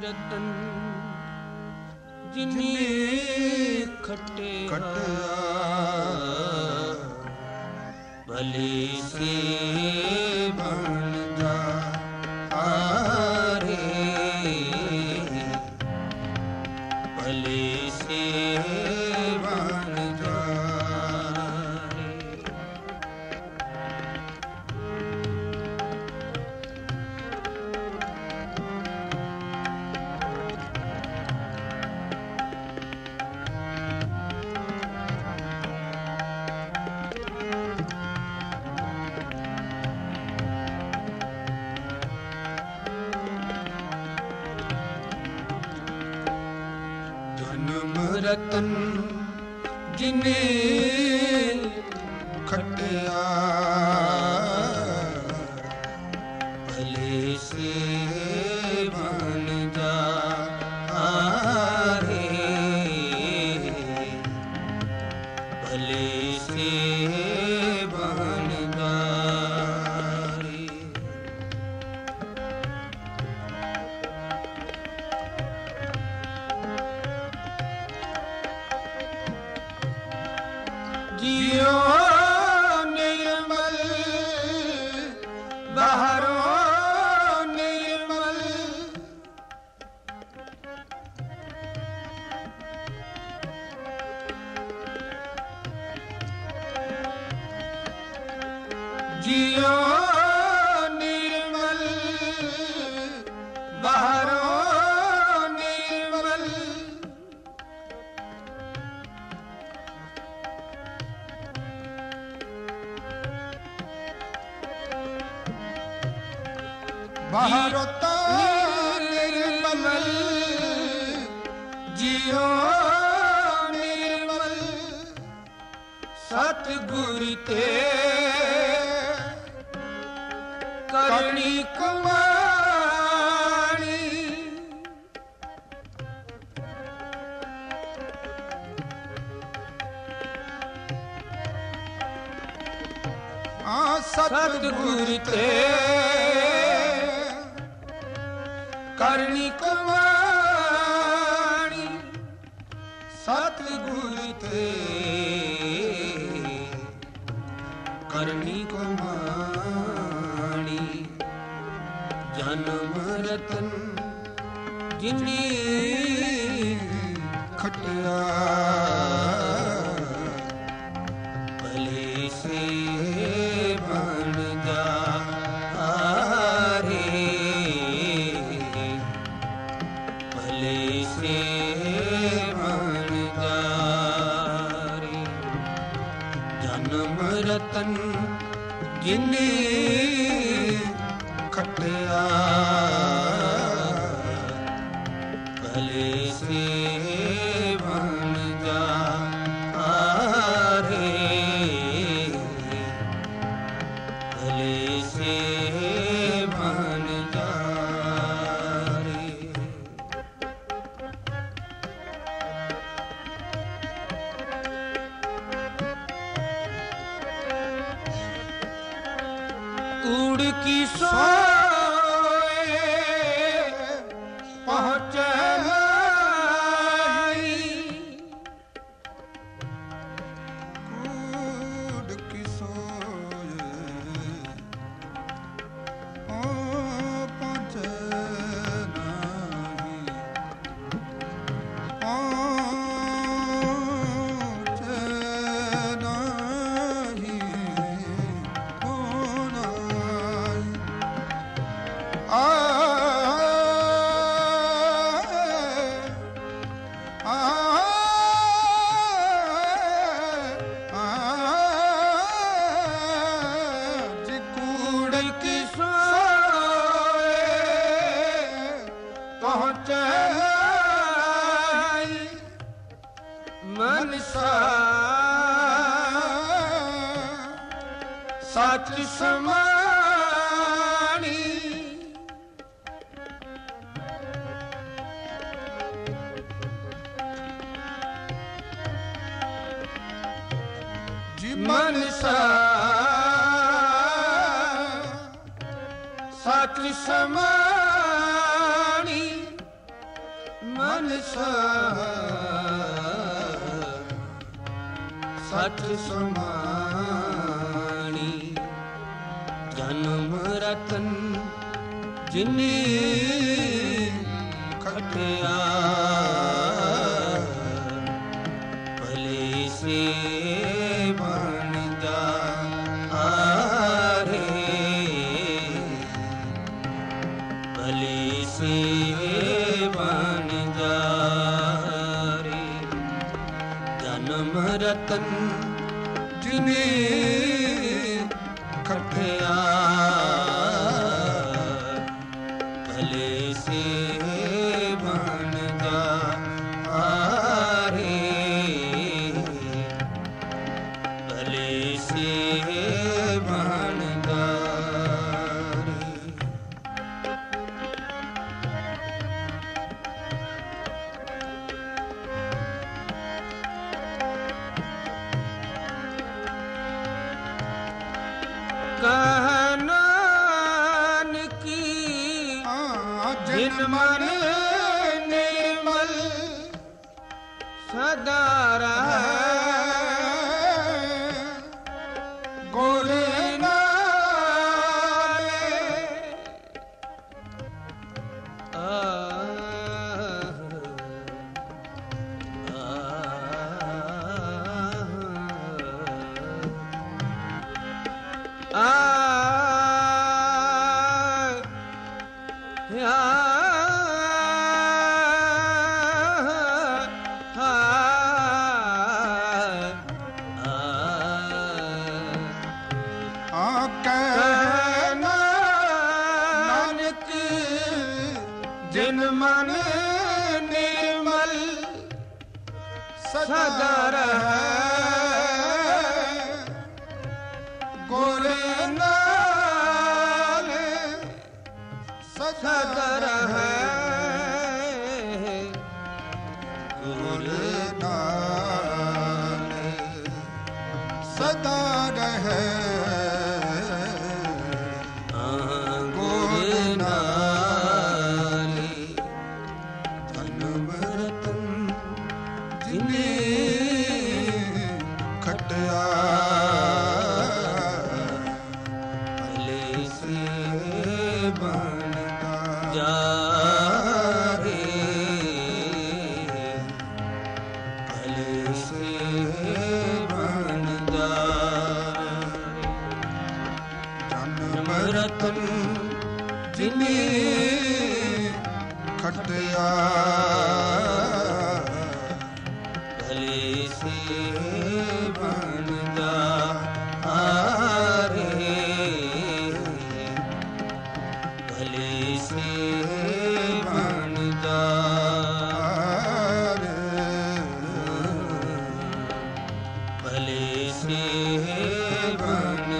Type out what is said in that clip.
रतन जिनी खटिया भले से बन जा रे भले से बन जा रतन जिने खटिया भले से बन जा रे भले से बन जा रे जियो निर्मल बाहरो निर्मल जियो निर्मल बाहरो बाहर तो निर्मल जियो निर्मल सतगुरु ते करनी कमानी सतगुरु ते करनी कमानी सतगुरु ते करनी कमानी जन्म रतन जिनी खटिया भले से बन जा से बन जा रे जन्म रतन जिने खटिया भले से बन जा रे भले से बन जा उड़ की सोए पहुँचे उड़ की सोए पहुँचे सच समानी जी मनसा सच समानी ਮਨਸਾ ਸੱਚ ਸਮਾਣੀ ਜਨਮ ਰਤਨ ਜਿਨੀ ਖਟਿਆ ਭਲੇ ਸੇ ਬਣ ਜਾ ਆਰੇ ਭਲੇ ਸੇ ਬਣ ਜਾ ਰੇ ਜਨਮ ਰਤਨ ਜਿਨੇ ਖਟਿਆ ਭਲੇ ਸੇ ਬਣ ਜਾ ਆਰੇ ਭਲੇ ਸੇ ਬਣ ਜਾ ਰੇ ਕਹਿ ਨਾਨਕੀ ਜਿਨ ਮਨ ਨਿਰਮਲ ਸਦਾ ਰਹਿ ਗੁਰ ਨਾਲੇ ਕਹਿ ਨਾਨਕ ਜਿਨ ਮਨ ਨਿਰਮਲ ਸਦਾ ਰਹਿ ਗੁਰ ਨਾਲ ਸਦਾ ਰਹਿ ਗੁਰ ਨਾਲ ਸਦਾ ਰਹਿ ਰਤਨ ਜਿਨੇ ਖਟਿਆ ਭਲੇ ਸੇ ਬਣਦਾ ਆਰੇ ਭਲੇ ਸੇ ਬਣਦਾ ਆਰੇ ਭਲੇ ਸੇ ਬਣ